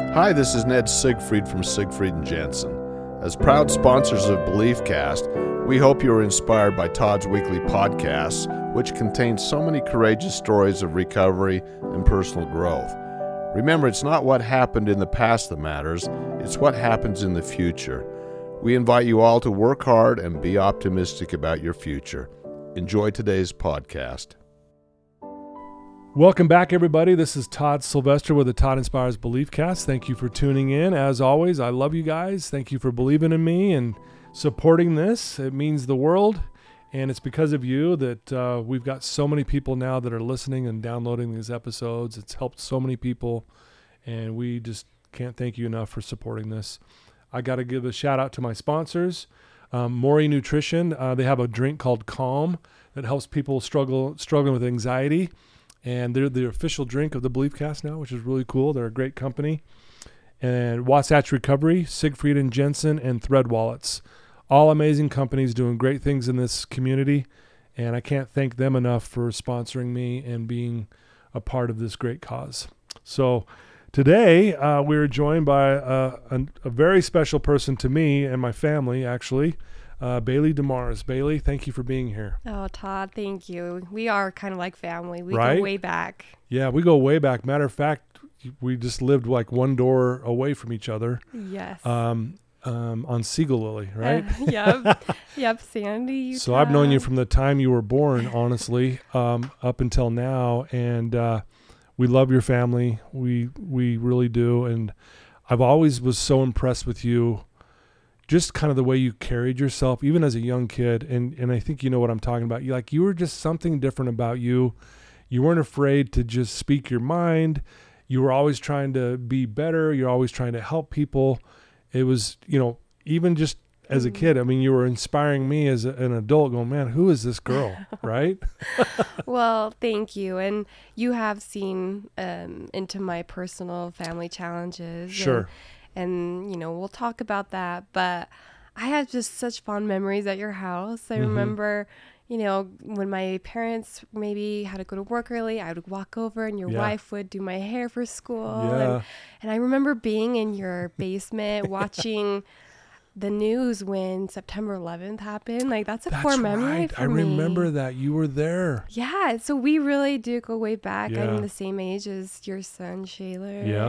Hi, this is Ned Siegfried from Siegfried and Jensen. As proud sponsors of BeliefCast, we hope you are inspired by Todd's weekly podcasts, which contain so many courageous stories of recovery and personal growth. Remember, it's not what happened in the past that matters, it's what happens in the future. We invite you all to work hard and be optimistic about your future. Enjoy today's podcast. Welcome back, everybody. This is Todd Sylvester with the Todd Inspires BeliefCast. Thank you for tuning in. As always, I love you guys. Thank you for believing in me and supporting this. It means the world, and it's because of you that we've got so many people now that are listening and downloading these episodes. It's helped so many people, and we just can't thank you enough for supporting this. I got to give a shout out to my sponsors, Maury Nutrition. They have a drink called Calm that helps people struggling with anxiety. And they're the official drink of the BeliefCast now, which is really cool. They're a great company. And Wasatch Recovery, Siegfried and Jensen, and Thread Wallets. All amazing companies doing great things in this community. And I can't thank them enough for sponsoring me and being a part of this great cause. So today we're joined by a very special person to me and my family, actually. Bailey DeMars. Bailey, thank you for being here. Oh, Todd, thank you. We are kind of like family. We Right? go way back. Yeah, we go way back. Matter of fact, we just lived like one door away from each other. Yes. On Siegel Lily, right? Yep, Sandy, Utah. So I've known you from the time you were born, honestly, up until now, and we love your family. We really do, and I've always was so impressed with you. Just kind of the way you carried yourself, even as a young kid. And I think you know what I'm talking about. You were just something different about you. You weren't afraid to just speak your mind. You were always trying to be better. You're always trying to help people. It was, even just as a kid, I mean, you were inspiring me as an adult going, man, who is this girl? Right? Well, thank you. And you have seen into my personal family challenges. Sure. And we'll talk about that. But I have just such fond memories at your house. I remember, when my parents maybe had to go to work early, I would walk over and your wife would do my hair for school. Yeah. And I remember being in your basement watching the news when September 11th happened. Like, that's a core memory for me. I remember that. You were there. Yeah. So we really do go way back. Yeah. I'm the same age as your son, Shayler. Yeah.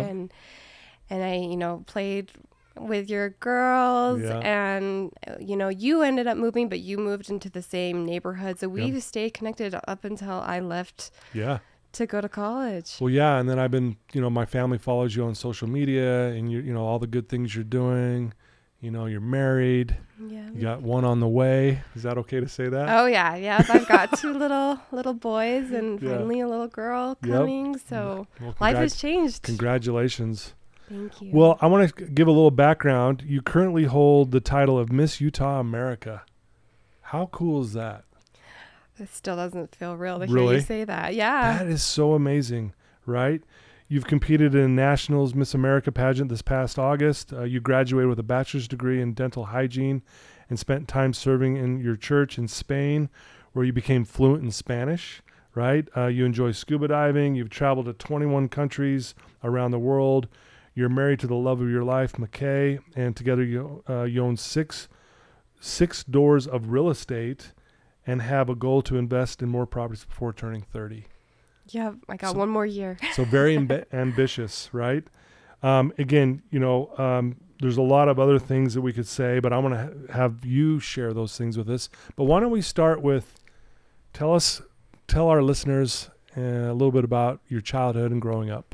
And I, played with your girls and, you ended up moving, but you moved into the same neighborhood. So we've stayed connected up until I left to go to college. Well, yeah. And then I've been, my family follows you on social media and all the good things you're doing. You're married. Yeah. You got one on the way. Is that okay to say that? Oh, yeah. Yeah. I've got two little boys and finally a little girl coming. So life has changed. Congratulations. Thank you. Well, I want to give a little background. You currently hold the title of Miss Utah America. How cool is that? It still doesn't feel real to hear you say that. Yeah. That is so amazing, right? You've competed in Nationals Miss America pageant this past August. You graduated with a bachelor's degree in dental hygiene and spent time serving in your church in Spain, where you became fluent in Spanish, right? You enjoy scuba diving. You've traveled to 21 countries around the world. You're married to the love of your life, McKay, and together you own six doors of real estate and have a goal to invest in more properties before turning 30. Yeah, I got one more year. So very ambitious, right? Again, there's a lot of other things that we could say, but I want to have you share those things with us. But why don't we start with tell our listeners a little bit about your childhood and growing up.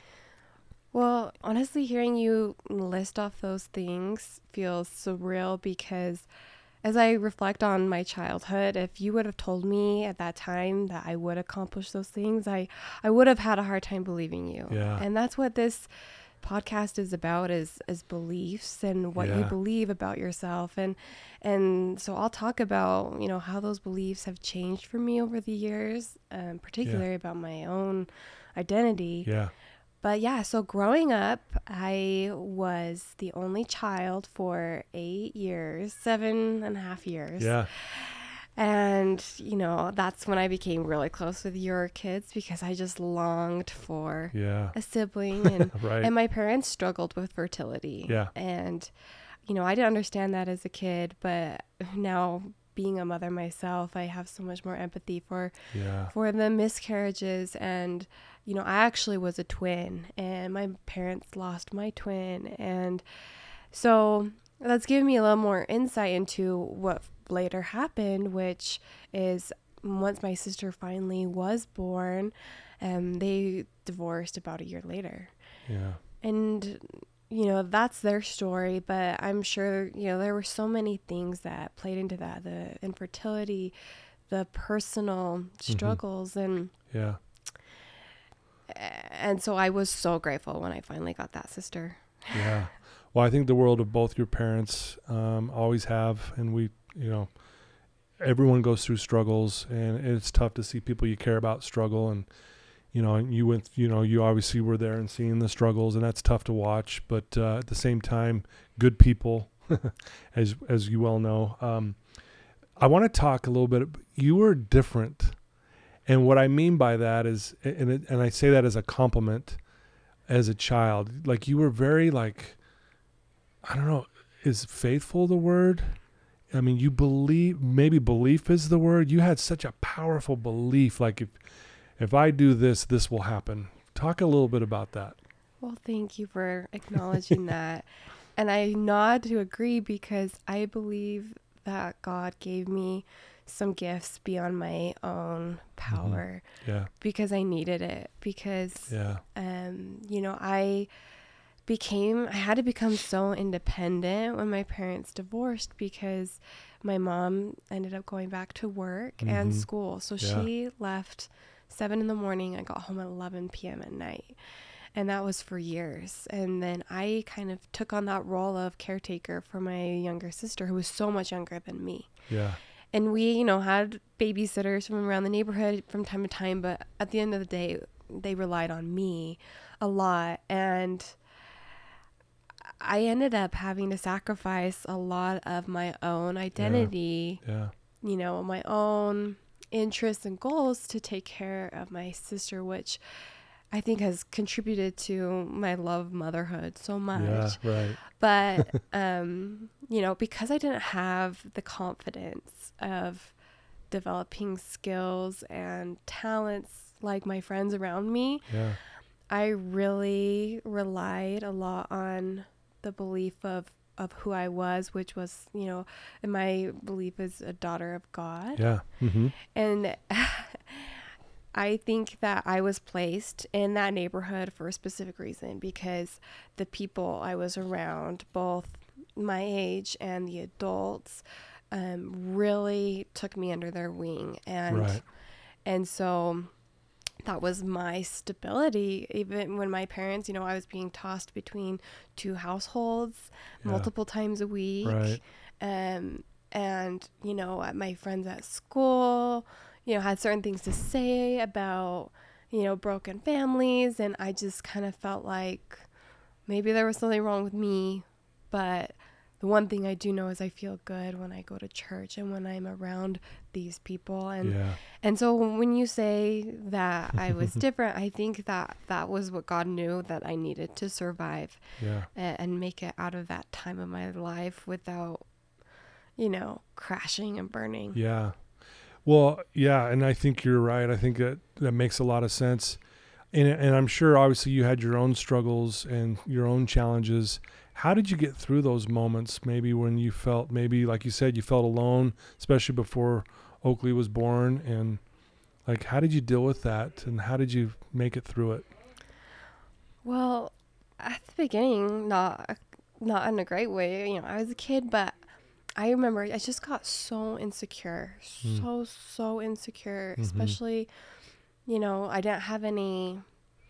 Well, honestly, hearing you list off those things feels surreal because as I reflect on my childhood, if you would have told me at that time that I would accomplish those things, I would have had a hard time believing you. Yeah. And that's what this podcast is about is beliefs and what you believe about yourself. And so I'll talk about, how those beliefs have changed for me over the years, particularly about my own identity. Yeah. But so growing up, I was the only child for 7.5 years. Yeah. And, that's when I became really close with your kids because I just longed for Yeah. a sibling. And, Right. and my parents struggled with fertility. Yeah. And, I didn't understand that as a kid, but now being a mother myself, I have so much more empathy for Yeah. the miscarriages. And, I actually was a twin and my parents lost my twin. And so that's given me a little more insight into what later happened, which is once my sister finally was born, they divorced about a year later. Yeah. And, that's their story, but I'm sure, there were so many things that played into that, the infertility, the personal struggles. Yeah. And so I was so grateful when I finally got that sister. Yeah. Well, I think the world of both your parents always have, and everyone goes through struggles, and it's tough to see people you care about struggle. And and you obviously were there and seeing the struggles, and that's tough to watch. But at the same time, good people, as you well know. I want to talk a little bit. You were different, and what I mean by that is, and I say that as a compliment. As a child, like you were very I don't know, is faithful the word? I mean, you maybe belief is the word. You had such a powerful belief. Like if I do this, this will happen. Talk a little bit about that. Well, thank you for acknowledging that. And I nod to agree because I believe that God gave me some gifts beyond my own power. Yeah. Because I needed it. Because, Yeah. I had to become so independent when my parents divorced because my mom ended up going back to work and school. So she left 7 a.m. I got home at 11 p.m. at night. And that was for years. And then I kind of took on that role of caretaker for my younger sister, who was so much younger than me. Yeah. And we, had babysitters from around the neighborhood from time to time. But at the end of the day, they relied on me a lot. And I ended up having to sacrifice a lot of my own identity, my own interests and goals to take care of my sister, which I think has contributed to my love of motherhood so much. Yeah, right. But, because I didn't have the confidence of developing skills and talents like my friends around me, I really relied a lot on the belief of who I was, which was, and my belief is a daughter of God. Yeah. Mm-hmm. And I think that I was placed in that neighborhood for a specific reason because the people I was around, both my age and the adults, really took me under their wing. And so that was my stability. Even when my parents, I was being tossed between 2 households multiple times a week. Right. And, my friends at school, had certain things to say about, broken families. And I just kind of felt like maybe there was something wrong with me. But the one thing I do know is I feel good when I go to church and when I'm around these people. And so when you say that I was different, I think that was what God knew that I needed to survive and make it out of that time of my life without, crashing and burning. Yeah. Well, yeah. And I think you're right. I think that makes a lot of sense. And I'm sure obviously you had your own struggles and your own challenges. How did you get through those moments? Maybe when you felt, like you said, you felt alone, especially before Oakley was born. And how did you deal with that? And how did you make it through it? Well, at the beginning, not in a great way. I was a kid, but I remember I just got so insecure, so insecure, especially, I didn't have any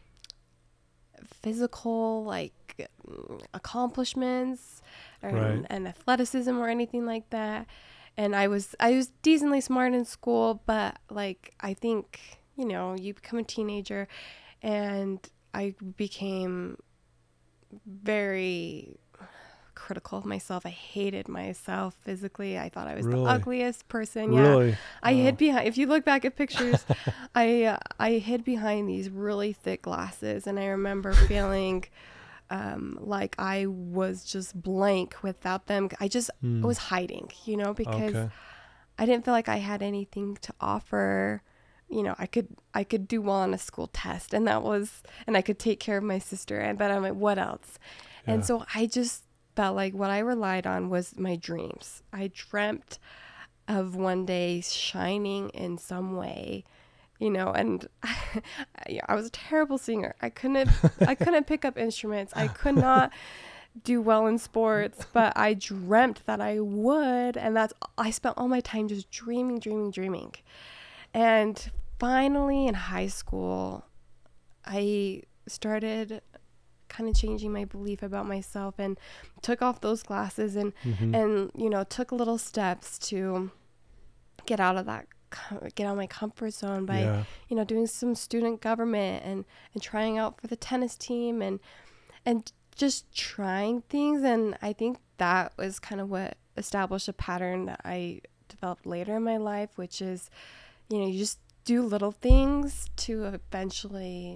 physical accomplishments and athleticism or anything like that. And I was decently smart in school, but I think, you become a teenager, and I became very critical of myself. I hated myself physically. I thought I was Really? the ugliest person. Yeah. Really? I hid behind, if you look back at pictures, I hid behind these really thick glasses. And I remember feeling like I was just blank without them. I just was hiding, you know, because Okay. I didn't feel like I had anything to offer. You know, I could do well on a school test, and I could take care of my sister, but I'm like, what else? Yeah. And so I just felt like what I relied on was my dreams. I dreamt of one day shining in some way, you know, and I was a terrible singer. I couldn't pick up instruments. I could not do well in sports, but I dreamt that I would, and I spent all my time just dreaming. And finally in high school, I started kind of changing my belief about myself and took off those glasses and you know, took little steps to get out of my comfort zone by you know, doing some student government and trying out for the tennis team and just trying things. And I think that was kind of what established a pattern that I developed later in my life, which is, you know, you just do little things to eventually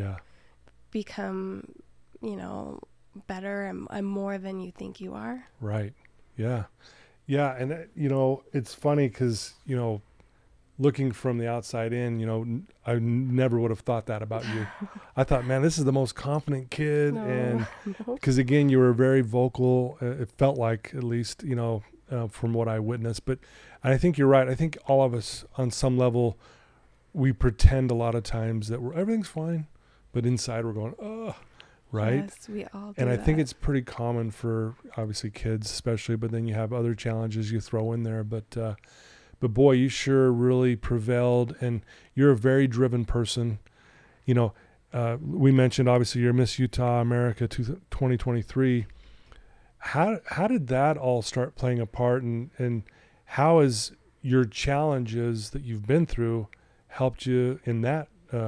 become, you know, better and more than you think you are. Right. Yeah. Yeah. And, you know, it's funny because, you know, looking from the outside in, you know, I never would have thought that about you. I thought, man, this is the most confident kid. And because, again, you were very vocal. It felt like, at least, you know, from what I witnessed. But I think you're right. I think all of us on some level, we pretend a lot of times that everything's fine, but inside we're going, oh, right? Yes, we all do. And I think it's pretty common for obviously kids, especially, but then you have other challenges you throw in there. But boy, you sure really prevailed, and you're a very driven person. You know, we mentioned obviously you're Miss Utah America 2023. How did that all start playing a part, and how has your challenges that you've been through helped you in that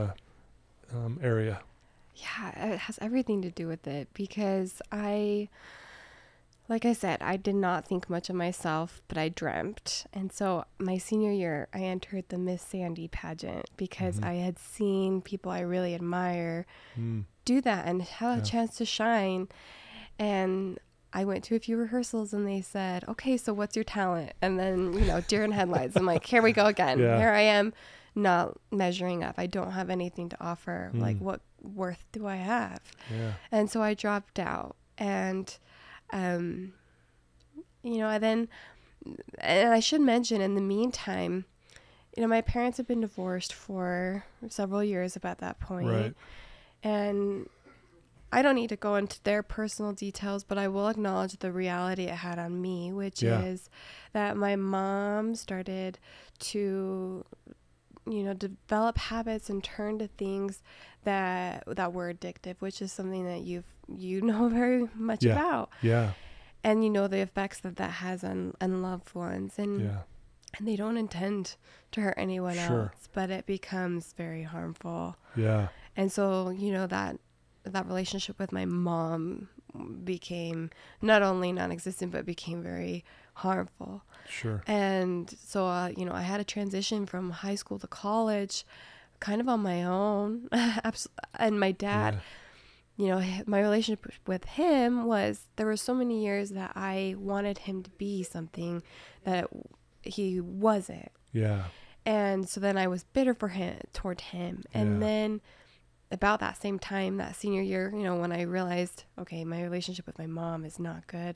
area? Yeah, it has everything to do with it because like I said, I did not think much of myself, but I dreamt. And so my senior year, I entered the Miss Sandy pageant because I had seen people I really admire do that and have a chance to shine. And I went to a few rehearsals and they said, okay, so what's your talent? And then, you know, deer in headlights. I'm like, here we go again. Yeah. Here I am not measuring up. I don't have anything to offer. Like, what worth do I have? Yeah. And so I dropped out. And, you know, and I should mention in the meantime, you know, my parents have been divorced for several years about that point. Right. And I don't need to go into their personal details, but I will acknowledge the reality it had on me, which is that my mom started to, you know, develop habits and turn to things that were addictive, which is something that you know very much about. Yeah. And you know the effects that has on loved ones. And they don't intend to hurt anyone else, but it becomes very harmful. Yeah. And so, you know, that relationship with my mom became not only non-existent, but became very harmful. Sure. And so, you know, I had a transition from high school to college kind of on my own. And my dad, you know, my relationship with him was, there were so many years that I wanted him to be something that he wasn't. Yeah. And so then I was bitter toward him. And then about that same time, that senior year, you know, when I realized, okay, my relationship with my mom is not good,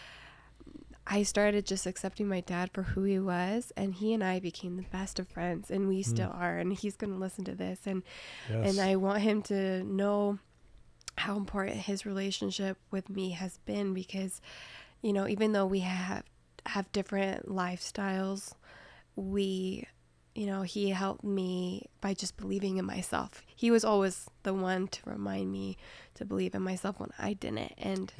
I started just accepting my dad for who he was, and he and I became the best of friends, and we still are. And he's going to listen to this, and I want him to know how important his relationship with me has been, because, you know, even though we have different lifestyles, you know, he helped me by just believing in myself. He was always the one to remind me to believe in myself when I didn't.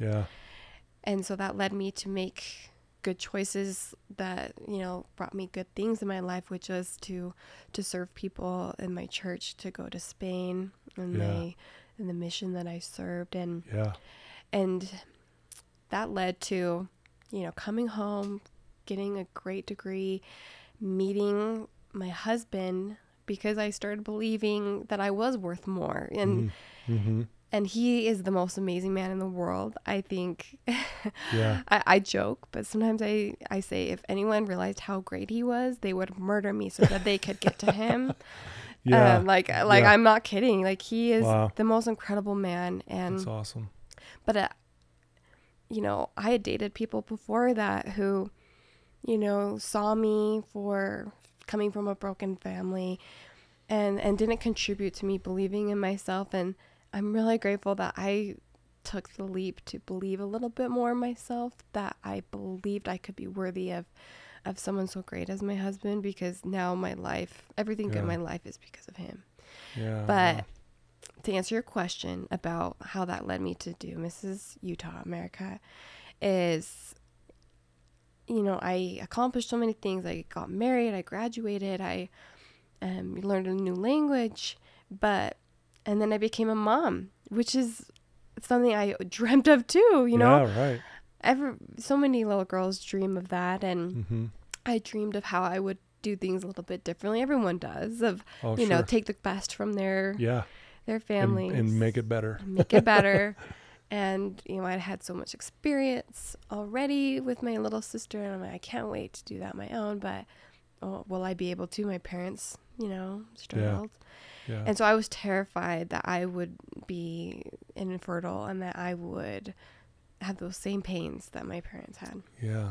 And so that led me to make good choices that, you know, brought me good things in my life, which was to serve people in my church, to go to Spain in the mission that I served. And that led to, coming home, getting a great degree, meeting my husband, because I started believing that I was worth more. And and he is the most amazing man in the world, I think. Yeah. I joke, but sometimes I say if anyone realized how great he was, they would murder me so that they could get to him. Yeah. Yeah. I'm not kidding. Like, he is the most incredible man. And that's awesome. But, I had dated people before that who, saw me for coming from a broken family and didn't contribute to me believing in myself. And I'm really grateful that I took the leap to believe a little bit more in myself, that I believed I could be worthy of someone so great as my husband, because now my life, everything good in my life is because of him. Yeah. But to answer your question about how that led me to do Mrs. Utah America is, I accomplished so many things. I got married, I graduated, I learned a new language, and then I became a mom, which is something I dreamt of too, Yeah, right. So many little girls dream of that. And I dreamed of how I would do things a little bit differently. Everyone does, take the best from their families and make it better. And, I had so much experience already with my little sister, and I'm like, I can't wait to do that on my own. But will I be able to? My parents, struggled. Yeah. And so I was terrified that I would be infertile and that I would have those same pains that my parents had. Yeah.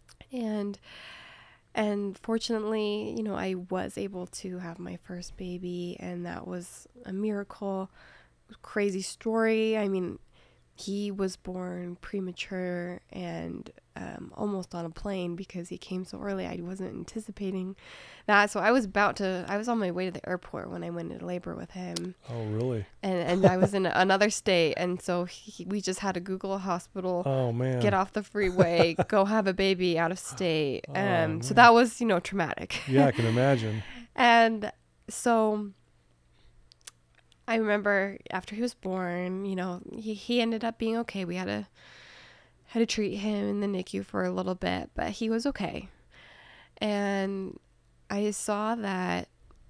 And fortunately, I was able to have my first baby, and that was a miracle. Crazy story. I mean, he was born premature and almost on a plane because he came so early. I wasn't anticipating that. So I was on my way to the airport when I went into labor with him. Oh, really? And I was in another state. And so we just had to Google a hospital. Oh, man. Get off the freeway, go have a baby out of state. So that was, traumatic. Yeah, I can imagine. And so I remember after he was born, he ended up being okay. We had to treat him in the NICU for a little bit, but he was okay. And I saw that,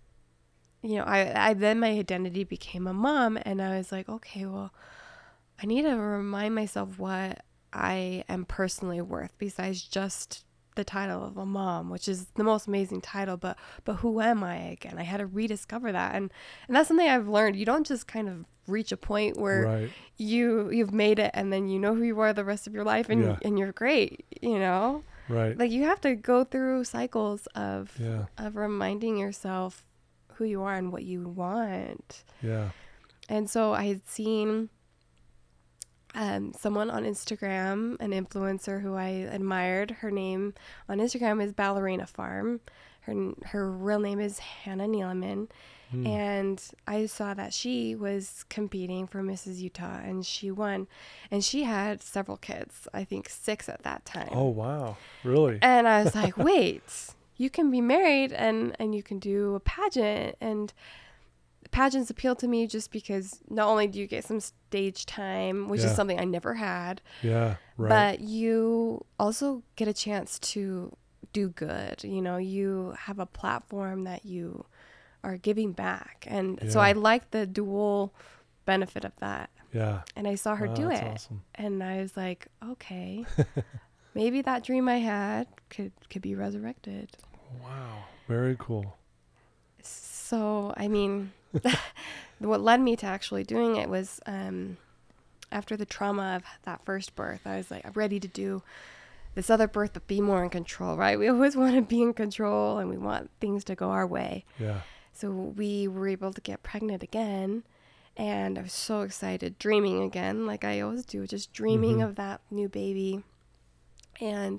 I then my identity became a mom, and I was like, okay, well, I need to remind myself what I am personally worth besides just the title of a mom, which is the most amazing title, but who am I again? I had to rediscover that. And that's something I've learned. You don't just kind of reach a point where you've made it and then you know who you are the rest of your life and you're great, Right. Like, you have to go through cycles of reminding yourself who you are and what you want. Yeah. And so I had seen someone on Instagram, an influencer who I admired. Her name on Instagram is Ballerina Farm. Her real name is Hannah Neeleman. And I saw that she was competing for Mrs. Utah, and she won. And she had several kids, I think 6 at that time. Oh, wow. Really? And I was like, wait, you can be married and you can do a pageant. And pageants appeal to me just because not only do you get some stage time, which is something I never had, but you also get a chance to do good. You have a platform that you are giving back. And so I like the dual benefit of that. Yeah. And I saw her do it. Awesome. And I was like, okay, maybe that dream I had could be resurrected. Wow. Very cool. So, I mean, what led me to actually doing it was after the trauma of that first birth, I was like, I'm ready to do this other birth, but be more in control, right? We always want to be in control and we want things to go our way. Yeah. So we were able to get pregnant again. And I was so excited, dreaming again, like I always do, just dreaming of that new baby. And,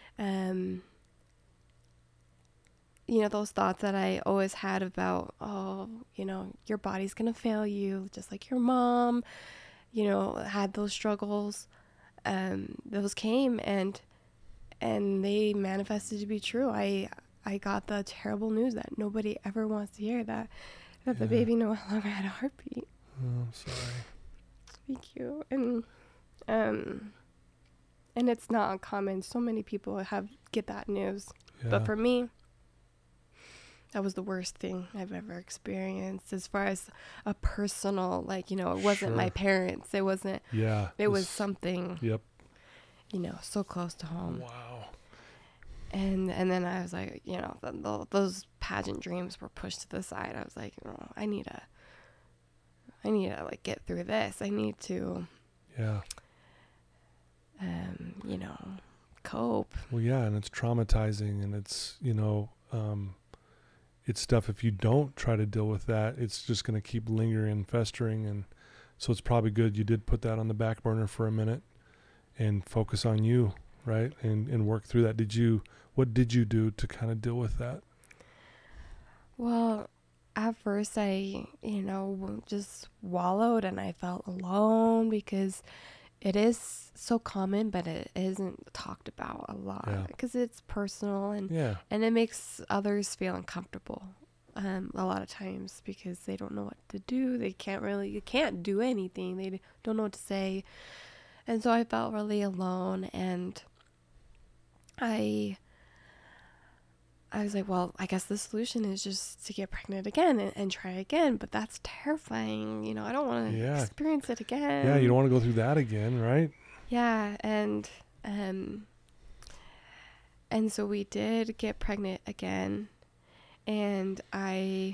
those thoughts that I always had about, your body's going to fail you, just like your mom, had those struggles. Those came and they manifested to be true. I got the terrible news that nobody ever wants to hear, that the baby no longer had a heartbeat. Oh, I'm sorry. Thank you. And And it's not uncommon. So many people get that news. Yeah. But for me, that was the worst thing I've ever experienced as far as a personal, like, it wasn't my Sure. parents. It wasn't, Yeah. it was something, Yep. so close to home. Wow. And then I was like, those pageant dreams were pushed to the side. I was like, I need to like get through this. I need to, Yeah. cope. Well, yeah, and it's traumatizing, and it's, it's stuff, if you don't try to deal with that, it's just going to keep lingering and festering. And so it's probably good you did put that on the back burner for a minute and focus on you, right? And work through that. What did you do to kind of deal with that? Well, at first I, just wallowed, and I felt alone because it is so common, but it isn't talked about a lot because it's personal, and it makes others feel uncomfortable a lot of times because they don't know what to do. You can't do anything. They don't know what to say. And so I felt really alone, and I was like, well, I guess the solution is just to get pregnant again and try again. But that's terrifying. I don't want to experience it again. Yeah, you don't want to go through that again, right? Yeah, and so we did get pregnant again. And that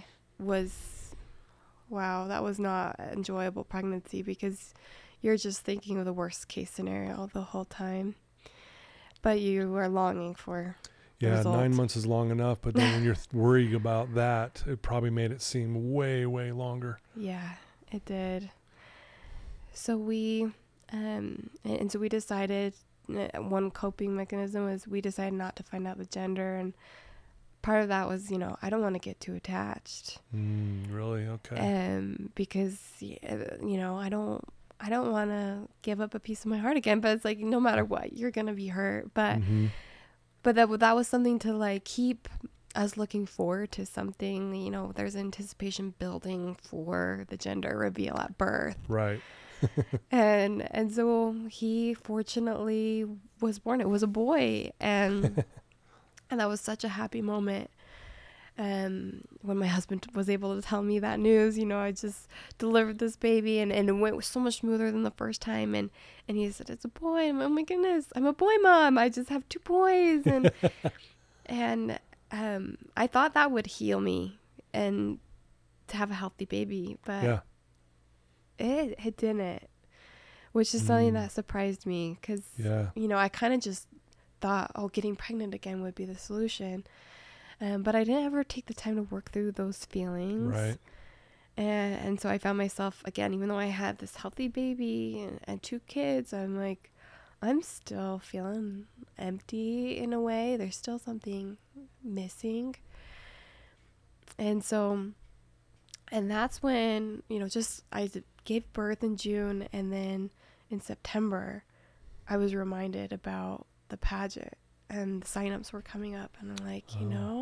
was not an enjoyable pregnancy because you're just thinking of the worst case scenario the whole time. But you were longing for result. 9 months is long enough, but then when you're worried about that, it probably made it seem way, way longer. Yeah, it did. So we decided, one coping mechanism was we decided not to find out the gender, and part of that was, I don't want to get too attached. Really? Okay. Because, I don't want to give up a piece of my heart again, but it's like, no matter what, you're going to be hurt. But that was something to like keep us looking forward to something. There's anticipation building for the gender reveal at birth. Right. and so he fortunately was born. It was a boy, and that was such a happy moment. When my husband was able to tell me that news, I just delivered this baby, and it went so much smoother than the first time. And he said, it's a boy. And oh my goodness, I'm a boy mom. I just have 2 boys. And I thought that would heal me and to have a healthy baby, but it didn't, which is something that surprised me because, I kind of just thought, getting pregnant again would be the solution. But I didn't ever take the time to work through those feelings. Right. And so I found myself, again, even though I had this healthy baby and 2 kids, I'm like, I'm still feeling empty in a way. There's still something missing. And that's when, I gave birth in June, and then in September, I was reminded about the pageant. And the signups were coming up, and I'm like,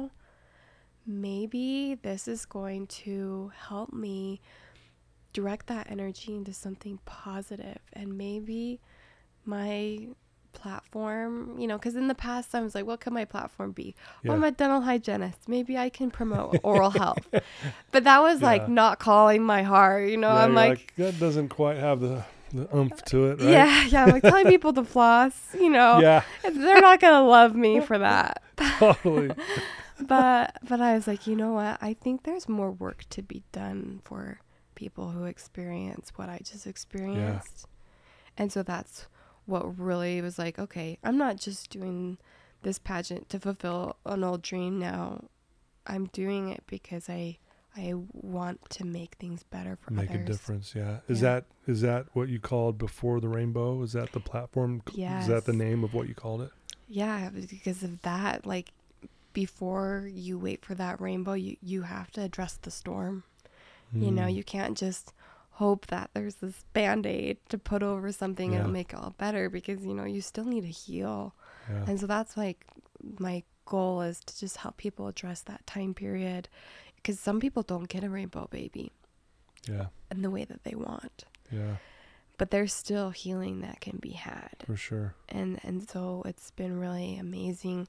maybe this is going to help me direct that energy into something positive. And maybe my platform, because in the past I was like, what could my platform be? Well, I'm a dental hygienist. Maybe I can promote oral health. But that was like not calling my heart, I'm like, that doesn't quite have the oomph to it, right? Yeah. I'm like telling people to floss, they're not going to love me for that. Totally. But I was like, you know what? I think there's more work to be done for people who experience what I just experienced. And so that's what really was like, okay, I'm not just doing this pageant to fulfill an old dream now. I'm doing it because I want to make things better for others. Make a difference, Is that what you called Before the Rainbow? Is that the platform? Yes. Is that the name of what you called it? Yeah, because of that, like, before you wait for that rainbow, you have to address the storm. You can't just hope that there's this Band-Aid to put over something and it'll make it all better, because, you still need to heal. Yeah. And so that's like my goal, is to just help people address that time period, because some people don't get a rainbow baby in the way that they want. Yeah. but there's still healing that can be had. For sure. And so it's been really amazing,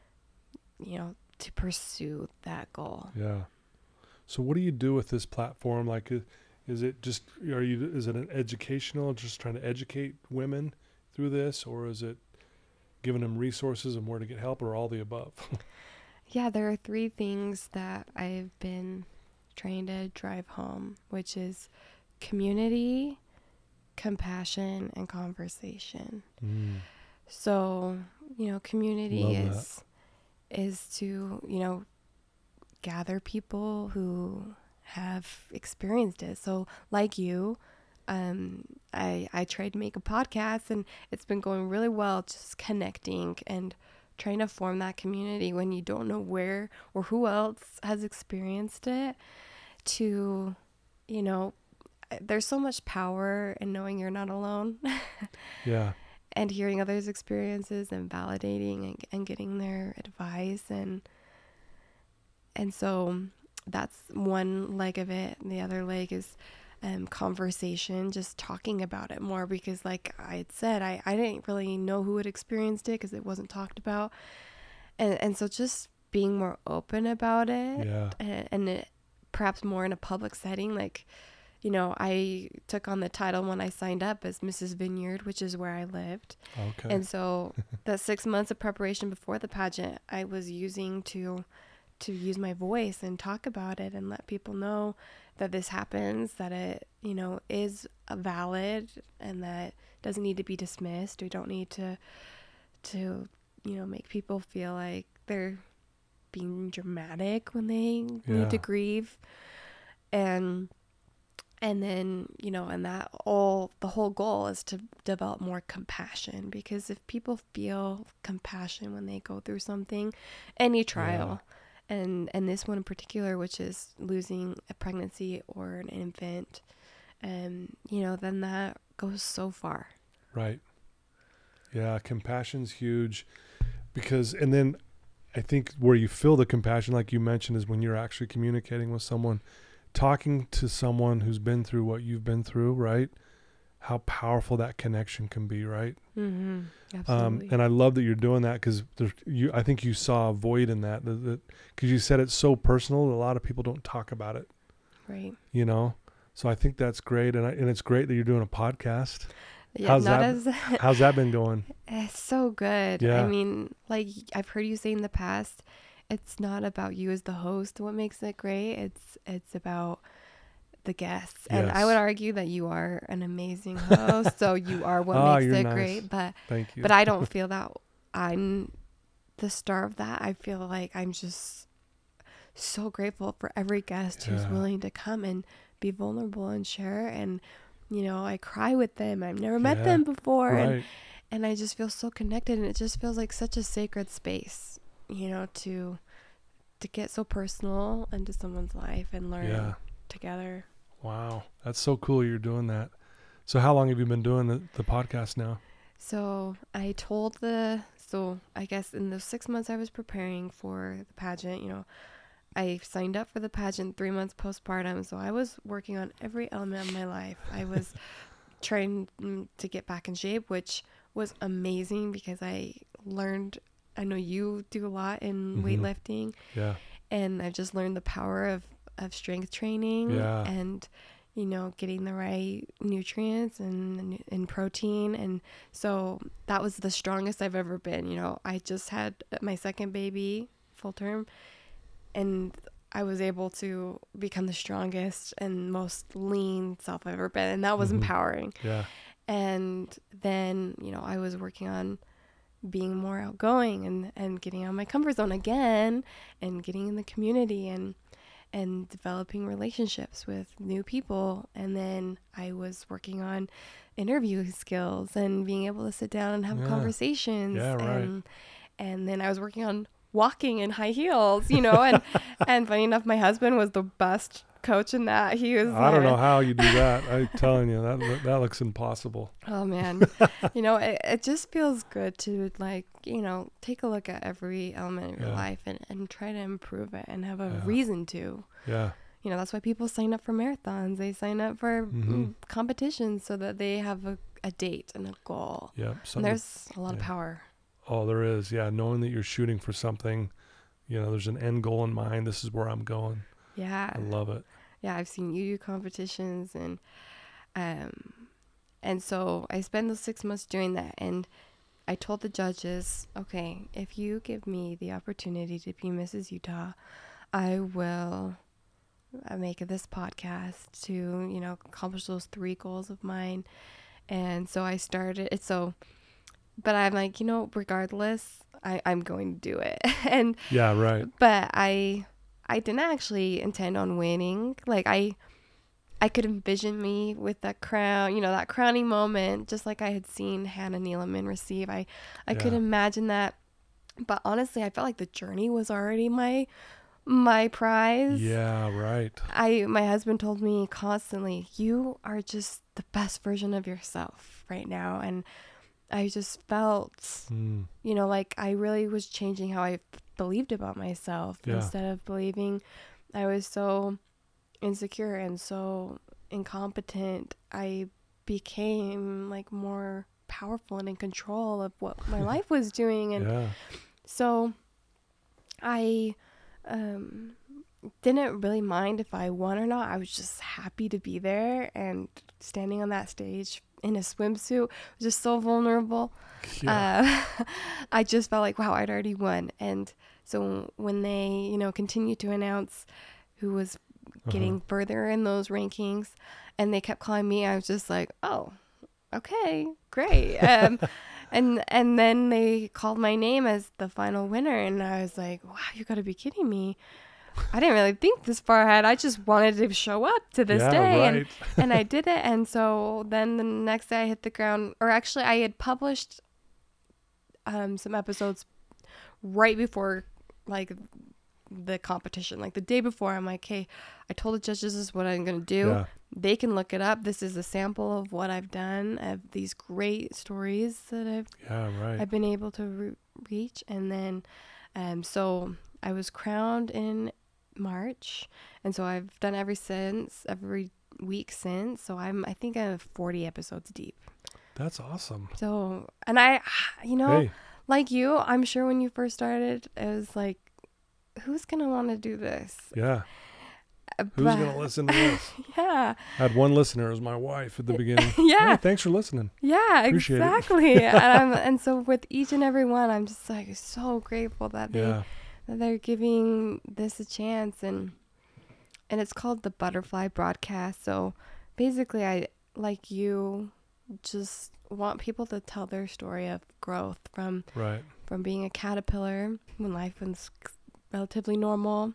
to pursue that goal. Yeah. So what do you do with this platform? Like, is it just, is it an educational, just trying to educate women through this, or is it giving them resources and where to get help, or all the above? Yeah, there are 3 things that I've been trying to drive home, which is community, compassion, and conversation. So, community is to, gather people who have experienced it. So like you, I tried to make a podcast, and it's been going really well, just connecting and trying to form that community when you don't know where or who else has experienced it. To, there's so much power in knowing you're not alone. Yeah. And hearing others' experiences and validating and getting their advice. And so that's one leg of it. And the other leg is conversation, just talking about it more, because like I had said, I didn't really know who had experienced it because it wasn't talked about. And so just being more open about it. Yeah. And it, perhaps more in a public setting. Like, I took on the title when I signed up as Mrs. Vineyard, which is where I lived. Okay. And so the 6 months of preparation before the pageant, I was using to use my voice and talk about it and let people know that this happens, that it, is valid, and that doesn't need to be dismissed. We don't need to make people feel like they're being dramatic when they need to grieve. And then, and that the whole goal is to develop more compassion, because if people feel compassion when they go through something, any trial, and this one in particular, which is losing a pregnancy or an infant, then that goes so far. Right. Yeah. Compassion's huge, because, and then I think where you feel the compassion, like you mentioned, is when you're actually communicating with someone, talking to someone who's been through what you've been through, right? How powerful that connection can be, right? Mm-hmm. Absolutely. And I love that you're doing that, because I think you saw a void in that, because you said it's so personal that a lot of people don't talk about it. Right. So I think that's great, and it's great that you're doing a podcast. Yeah, how's that been going? It's so good. Yeah. I mean, like I've heard you say in the past, it's not about you as the host what makes it great. It's about the guests. And Yes. I would argue that you are an amazing host, so you are what makes it nice. great. But Thank you. But I don't feel that I'm the star of that. I feel like I'm just so grateful for every guest who's willing to come and be vulnerable and share. And I cry with them. I've never met them before. Right. And I just feel so connected, and it just feels like such a sacred space, to get so personal into someone's life and learn together. Wow. That's so cool you're doing that. So how long have you been doing the podcast now? So I guess in those 6 months I was preparing for the pageant, I signed up for the pageant 3 months postpartum. So I was working on every element of my life. I was trying to get back in shape, which was amazing, because I know you do a lot in weightlifting. Yeah. And I've just learned the power of strength training and, getting the right nutrients and protein. And so that was the strongest I've ever been. I just had my second baby full term, and I was able to become the strongest and most lean self I've ever been. And that was empowering. Yeah. And then, I was working on being more outgoing and getting out of my comfort zone again, and getting in the community and developing relationships with new people. And then I was working on interview skills and being able to sit down and have conversations. Yeah, right. And then I was working on walking in high heels, and and funny enough, my husband was the best coach in that. He was I don't know how you do that. I'm telling you, that looks impossible. Oh man. It just feels good to take a look at every element of your life and try to improve it and have a reason to. Yeah. that's why people sign up for marathons. They sign up for competitions so that they have a date and a goal. Yeah. And there's a lot of power. Oh, there is. Yeah. Knowing that you're shooting for something, there's an end goal in mind. This is where I'm going. Yeah. I love it. Yeah. I've seen you do competitions and so I spent those 6 months doing that. And I told the judges, okay, if you give me the opportunity to be Mrs. Utah, I will make this podcast to, accomplish those 3 goals of mine. And so I started it. But I'm like, regardless, I'm going to do it. And yeah, right. But I didn't actually intend on winning. Like I could envision me with that crown, that crowning moment, just like I had seen Hannah Neeleman receive. I could imagine that. But honestly, I felt like the journey was already my prize. Yeah, right. My husband told me constantly, you are just the best version of yourself right now. And I just felt, like I really was changing how I believed about myself. Instead of believing I was so insecure and so incompetent, I became like more powerful and in control of what my life was doing. And so I didn't really mind if I won or not. I was just happy to be there and standing on that stage in a swimsuit, just so vulnerable. I just felt like, wow, I'd already won. And so when they, continued to announce who was getting further in those rankings and they kept calling me, I was just like, oh, okay, great. And then they called my name as the final winner, and I was like, wow, you gotta be kidding me. I didn't really think this far ahead. I just wanted to show up to this day. Right. And I did it. And so then the next day I hit the ground, or actually I had published some episodes right before like the competition, like the day before. I'm like, hey, I told the judges this is what I'm going to do. Yeah. They can look it up. This is a sample of what I've done, of these great stories that I've been able to reach. And then, so I was crowned in March, and so I've done every week since. So I think I'm 40 episodes deep. That's awesome. So, and I, like you, I'm sure when you first started, it was like, who's gonna want to do this? Yeah. Who's gonna listen to this? Yeah. I had one listener, it was my wife at the beginning. Yeah. Hey, thanks for listening. Yeah, Appreciate exactly. And so with each and every one, I'm just like so grateful that they're giving this a chance. And it's called the Butterfly Broadcast. So basically, I, like you, just want people to tell their story of growth from being a caterpillar when life was relatively normal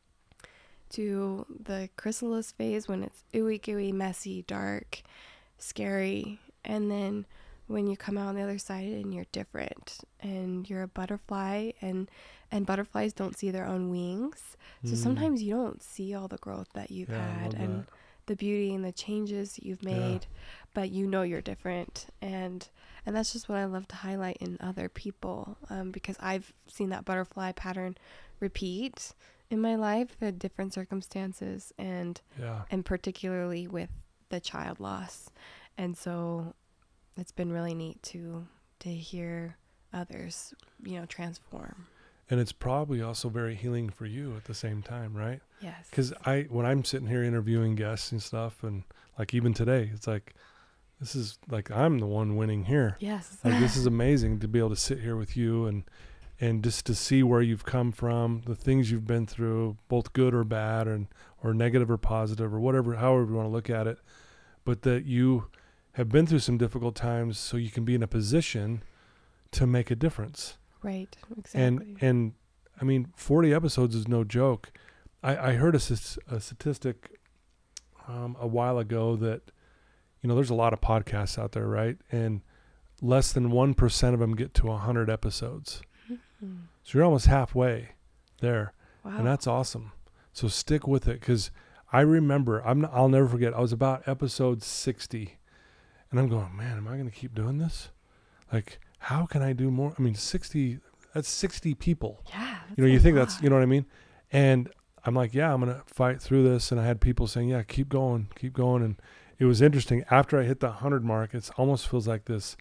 to the chrysalis phase when it's ooey gooey, messy, dark, scary, and then when you come out on the other side and you're different and you're a butterfly, and butterflies don't see their own wings, so sometimes you don't see all the growth that you've had and the beauty and the changes that you've made, but you're different. And that's just what I love to highlight in other people, because I've seen that butterfly pattern repeat in my life at different circumstances, and particularly with the child loss. And so it's been really neat to hear others, transform. And it's probably also very healing for you at the same time, right? Yes. Because when I'm sitting here interviewing guests and stuff, and like even today, it's like, this is like, I'm the one winning here. Yes. Like, this is amazing to be able to sit here with you and just to see where you've come from, the things you've been through, both good or bad, or negative or positive, or whatever, however you want to look at it, but that you have been through some difficult times so you can be in a position to make a difference. Right, exactly. And I mean, 40 episodes is no joke. I heard a statistic a while ago that, there's a lot of podcasts out there, right? And less than 1% of them get to 100 episodes. Mm-hmm. So you're almost halfway there. Wow. And that's awesome. So stick with it, because I remember, I'll never forget, I was about episode 60, and I'm going, man, am I going to keep doing this? Like, how can I do more? I mean, 60, that's 60 people. Yeah. You think that's, you know what I mean? And I'm like, yeah, I'm going to fight through this. And I had people saying, yeah, keep going. And it was interesting. After I hit the 100 mark, it almost feels like this,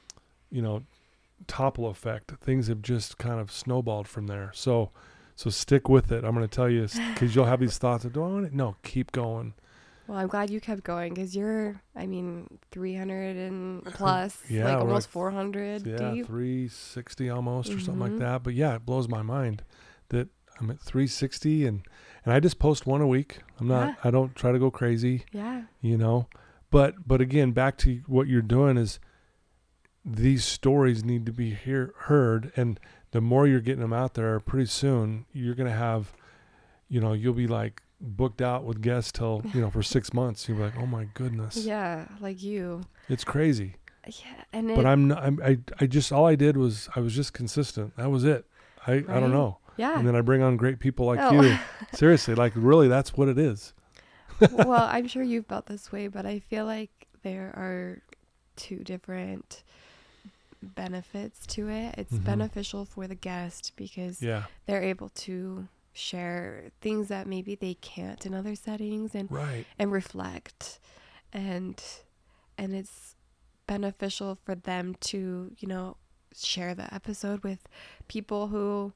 topple effect. Things have just kind of snowballed from there. So stick with it. I'm going to tell you, because you'll have these thoughts of, no, keep going. Well, I'm glad you kept going, because you're, 300 and plus, yeah, almost 400 yeah, deep. 360 almost or something like that. But yeah, it blows my mind that I'm at 360 and I just post one a week. I don't try to go crazy. Yeah. But again, back to what you're doing is these stories need to be heard, and the more you're getting them out there, pretty soon you're going to have, you'll be like booked out with guests till, for 6 months. You'll be like, oh my goodness. Yeah. Like you. It's crazy. Yeah. But all I did was I was just consistent. That was it. I don't know. Yeah. And then I bring on great people like you. Seriously, like really, that's what it is. Well, I'm sure you've felt this way, but I feel like there are two different benefits to it. It's beneficial for the guest because they're able to share things that maybe they can't in other settings and reflect, and it's beneficial for them to share the episode with people who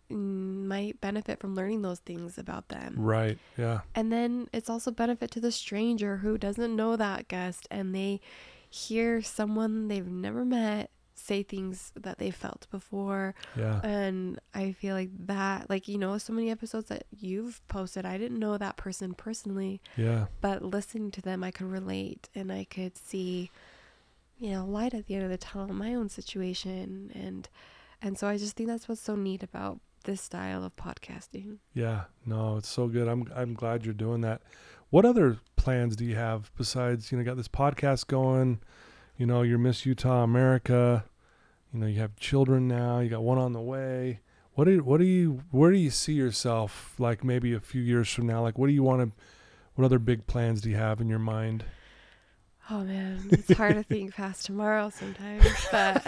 might benefit from learning those things about them. Right. Yeah. And then it's also benefit to the stranger who doesn't know that guest, and they hear someone they've never met say things that they felt before. Yeah. And I feel like that, so many episodes that you've posted, I didn't know that person personally. Yeah. But listening to them, I could relate, and I could see, light at the end of the tunnel in my own situation. And so I just think that's what's so neat about this style of podcasting. Yeah. No, it's so good. I'm glad you're doing that. What other plans do you have besides, got this podcast going, your Miss Utah America, you have children now, you got one on the way. Where do you see yourself, like maybe a few years from now? Like, what other big plans do you have in your mind? Oh man, it's hard to think past tomorrow sometimes, but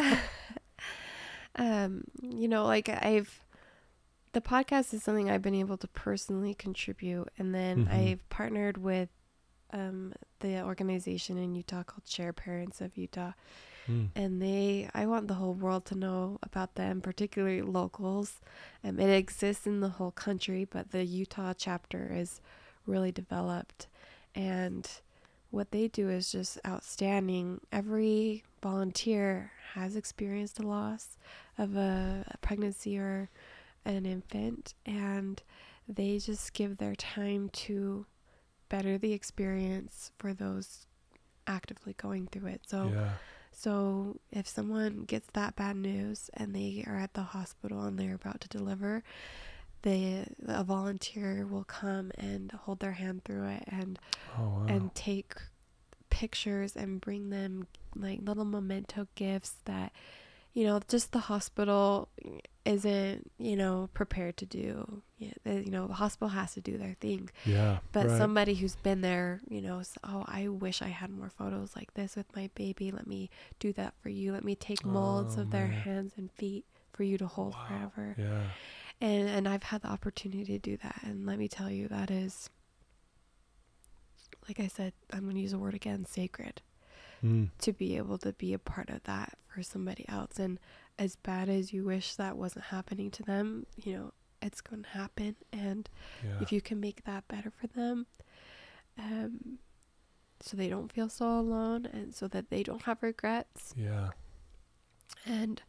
the podcast is something I've been able to personally contribute, and then I've partnered with the organization in Utah called Share Parents of Utah, and I want the whole world to know about them, particularly locals. It exists in the whole country, but the Utah chapter is really developed, and what they do is just outstanding. Every volunteer has experienced a loss of a pregnancy or an infant, and they just give their time to better the experience for those actively going through it. So if someone gets that bad news and they are at the hospital and they're about to deliver, a volunteer will come and hold their hand through it and take pictures and bring them like little memento gifts that just the hospital isn't prepared to do. The hospital has to do their thing. Yeah. But somebody who's been there, I wish I had more photos like this with my baby. Let me do that for you. Let me take molds of their hands and feet for you to hold forever. Yeah. And I've had the opportunity to do that, and let me tell you, that is, like I said, I'm going to use a word again, sacred. To be able to be a part of that for somebody else. And as bad as you wish that wasn't happening to them, it's going to happen. And if you can make that better for them, so they don't feel so alone and so that they don't have regrets. Yeah. And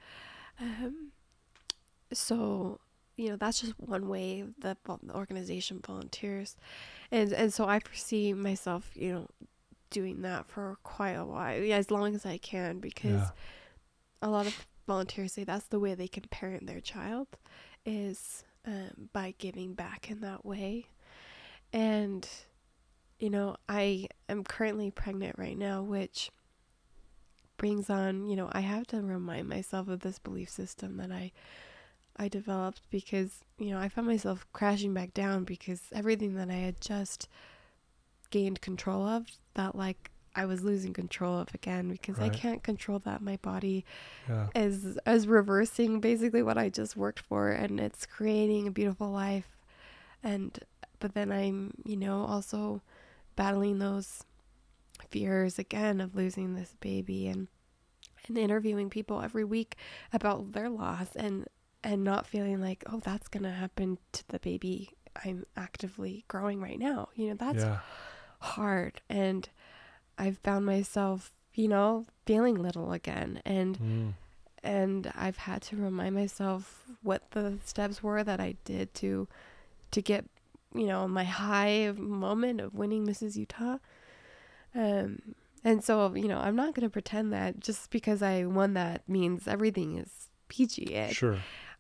so, that's just one way that the organization volunteers. And so I foresee myself, doing that for quite a while, as long as I can, because a lot of volunteers say that's the way they can parent their child, is by giving back in that way. And I am currently pregnant right now, which brings on, I have to remind myself of this belief system that I developed, because I found myself crashing back down because everything that I had just gained control of, that like I was losing control of again, because I can't control that. My body is reversing basically what I just worked for, and it's creating a beautiful life. And but then I'm, also battling those fears again of losing this baby, and interviewing people every week about their loss, and not feeling like, oh, that's going to happen to the baby I'm actively growing right now. That's hard. And I've found myself, feeling little again. And I've had to remind myself what the steps were that I did to get, my high moment of winning Mrs. Utah. And so, I'm not going to pretend that just because I won that means everything is peachy. Sure.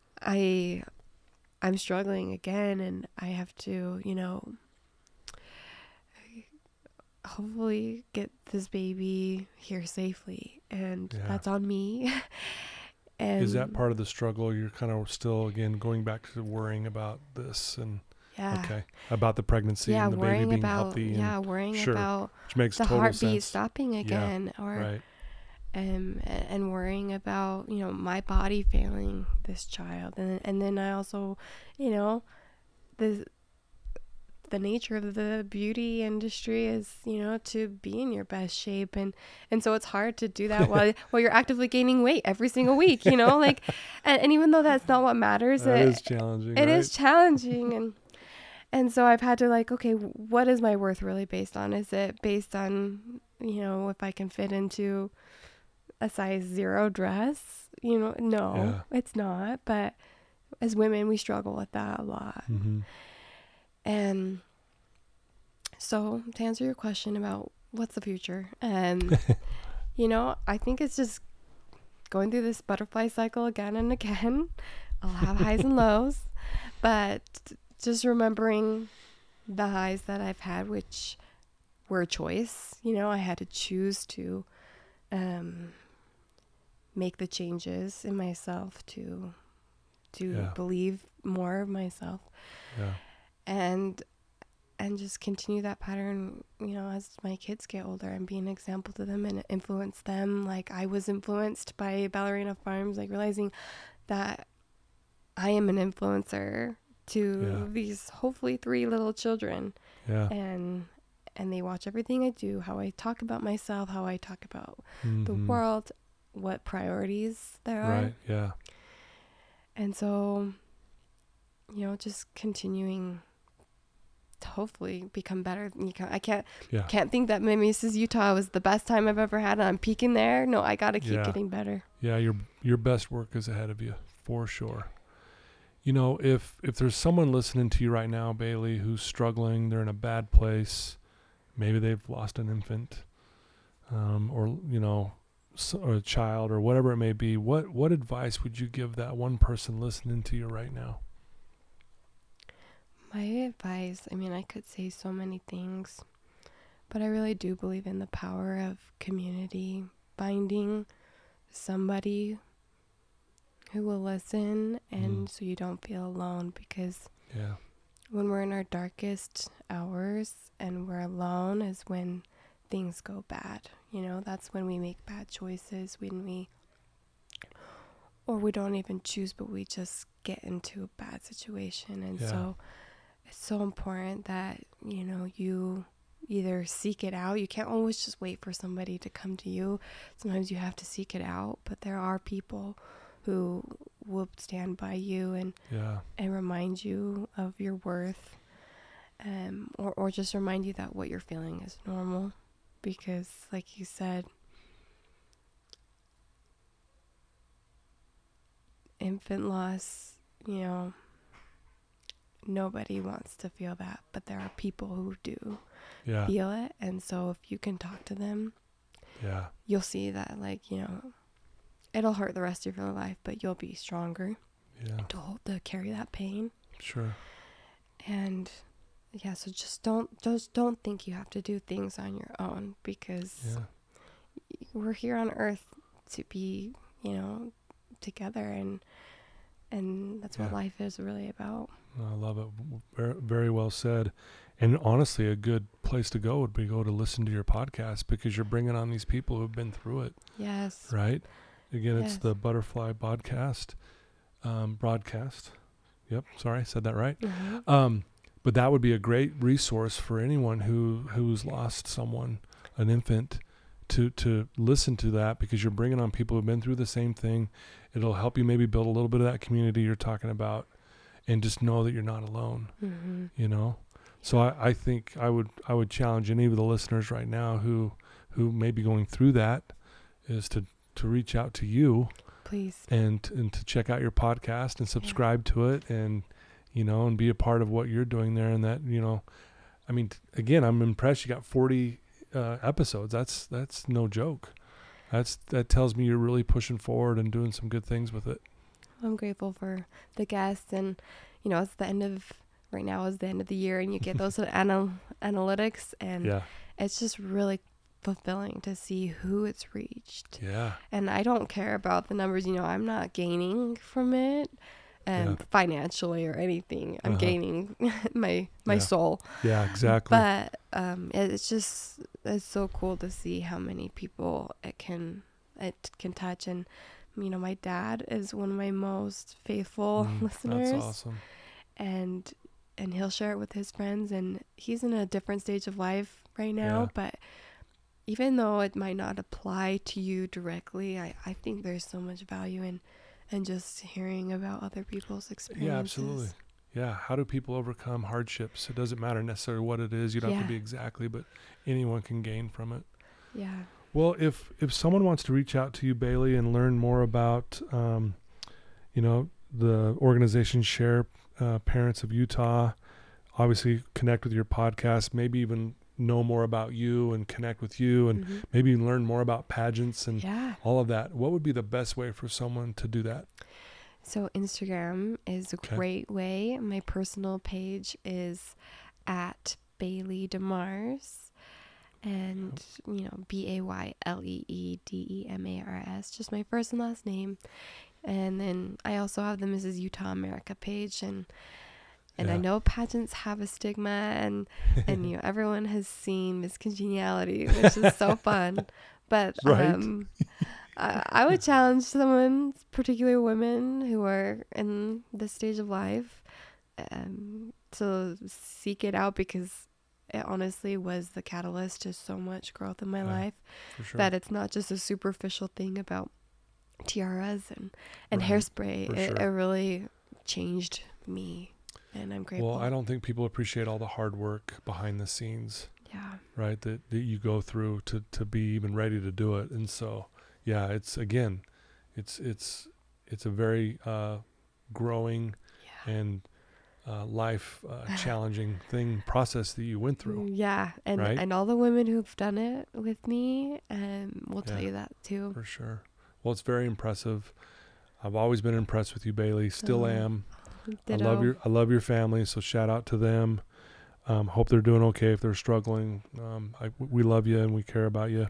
I'm struggling again, and I have to, hopefully get this baby here safely, and that's on me. And is that part of the struggle? You're kind of still, again, going back to worrying about this and about the pregnancy and the baby being healthy. Worrying sure, about which makes the total heartbeat sense. stopping again, right. And worrying about, my body failing this child. And then I also, the nature of the beauty industry is, to be in your best shape. And so it's hard to do that while you're actively gaining weight every single week, like, and even though that's not what matters, it is challenging. It is challenging. And so I've had to okay, what is my worth really based on? Is it based on, if I can fit into a size 0 dress? No, it's not. But as women, we struggle with that a lot. Mm-hmm. And so to answer your question about what's the future, I think it's just going through this butterfly cycle again and again. I'll have highs and lows, but just remembering the highs that I've had, which were a choice. I had to choose to make the changes in myself to believe more of myself. And just continue that pattern, as my kids get older, and be an example to them and influence them like I was influenced by Ballerina Farms, like realizing that I am an influencer to these hopefully 3 little children. And they watch everything I do, how I talk about myself, how I talk about the world, what priorities there are. Right. And so, just continuing to hopefully become better. I can't think that my Mrs. Utah was the best time I've ever had and I'm peaking there. No, I got to keep getting better. Yeah, your best work is ahead of you, for sure. If there's someone listening to you right now, Bailey, who's struggling, they're in a bad place, maybe they've lost an infant, or a child, or whatever it may be, what advice would you give that one person listening to you right now? My advice, I could say so many things, but I really do believe in the power of community, finding somebody who will listen, and so you don't feel alone, because when we're in our darkest hours and we're alone is when things go bad. That's when we make bad choices, or we don't even choose, but we just get into a bad situation. And so it's so important that, you either seek it out. You can't always just wait for somebody to come to you. Sometimes you have to seek it out, but there are people who will stand by you and remind you of your worth, or just remind you that what you're feeling is normal, because like you said, infant loss, nobody wants to feel that, but there are people who do feel it. And so if you can talk to them, you'll see that, it'll hurt the rest of your life, but you'll be stronger to carry that pain. Sure. And so just don't think you have to do things on your own, because we're here on earth to be, together, and that's what life is really about. I love it. Very, very well said. And honestly, a good place to go would be to listen to your podcast, because you're bringing on these people who've been through it. Yes. Right? Again, it's the Butterfly broadcast. Yep. Sorry, I said that right. Mm-hmm. But that would be a great resource for anyone who's lost someone, an infant, to listen to that, because you're bringing on people who've been through the same thing. It'll help you maybe build a little bit of that community you're talking about, and just know that you're not alone. Mm-hmm. You know. So I think I would challenge any of the listeners right now who may be going through that, is to reach out to you, please, and to check out your podcast and subscribe to it, and and be a part of what you're doing there. And that, I mean, again, I'm impressed. You got 40 episodes. That's no joke. That tells me you're really pushing forward and doing some good things with it. I'm grateful for the guests, and it's the end of right now is the end of the year, and you get those analytics, and it's just really fulfilling to see who it's reached. Yeah. And I don't care about the numbers. I'm not gaining from it. Financially or anything. I'm gaining my soul. Yeah, exactly. But it's so cool to see how many people it can touch. And my dad is one of my most faithful listeners. That's awesome. And he'll share it with his friends, and he's in a different stage of life right now, but even though it might not apply to you directly, I think there's so much value in just hearing about other people's experiences. Yeah, absolutely. Yeah. How do people overcome hardships? It doesn't matter necessarily what it is. You don't have to be exactly, but anyone can gain from it. Yeah. Well, if someone wants to reach out to you, Bailey, and learn more about, the organization Share Parents of Utah, obviously connect with your podcast, maybe even know more about you and connect with you, and maybe learn more about pageants and all of that, what would be the best way for someone to do that? So Instagram is a great way. My personal page is at Bailey DeMars, and BAYLEEDEMARS, just my first and last name. And then I also have the Mrs. Utah America page, and I know pageants have a stigma, and everyone has seen Miss Congeniality, which is so fun. But I would challenge someone, particularly women who are in this stage of life, to seek it out, because it honestly was the catalyst to so much growth in my life. For sure. That it's not just a superficial thing about tiaras and hairspray. It really changed me. And I'm grateful. Well, I don't think people appreciate all the hard work behind the scenes. Yeah. Right. That you go through to be even ready to do it. And so, it's a very growing and life challenging process that you went through. Yeah. And all the women who've done it with me will tell you that too. For sure. Well, it's very impressive. I've always been impressed with you, Bailey. Still am. Ditto. I love your family, so shout out to them. Hope they're doing okay if they're struggling. We love you and we care about you.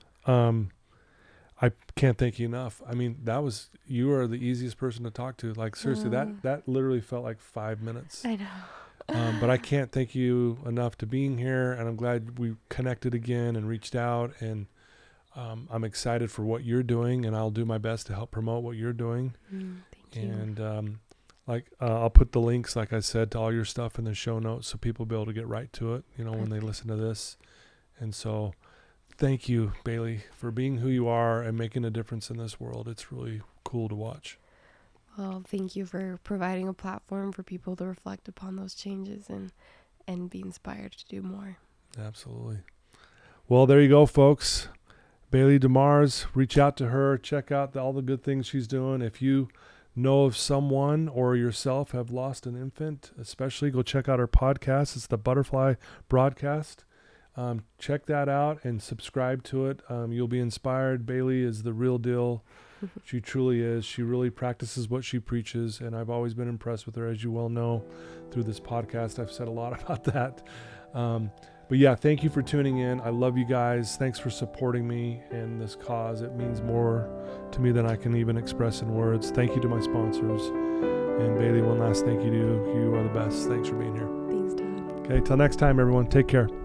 I can't thank you enough. I mean, you are the easiest person to talk to. Like, seriously, that literally felt like 5 minutes. I know. But I can't thank you enough to being here, and I'm glad we connected again and reached out, and I'm excited for what you're doing, and I'll do my best to help promote what you're doing. Thank you. And I'll put the links, like I said, to all your stuff in the show notes, so people will be able to get right to it, when they listen to this. And so thank you, Bailey, for being who you are and making a difference in this world. It's really cool to watch. Well, thank you for providing a platform for people to reflect upon those changes and be inspired to do more. Absolutely. Well, there you go, folks. Bailey DeMars, reach out to her, check out all the good things she's doing. If you know of someone or yourself have lost an infant, especially, go check out her podcast. It's the Butterfly Broadcast. Check that out and subscribe to it. You'll be inspired. Bailey is the real deal. She truly is. She really practices what she preaches, and I've always been impressed with her, as you well know, through this podcast. I've said a lot about that. But yeah, thank you for tuning in. I love you guys. Thanks for supporting me and this cause. It means more to me than I can even express in words. Thank you to my sponsors. And Bailey, one last thank you to you. You are the best. Thanks for being here. Thanks, Todd. Okay, till next time, everyone. Take care.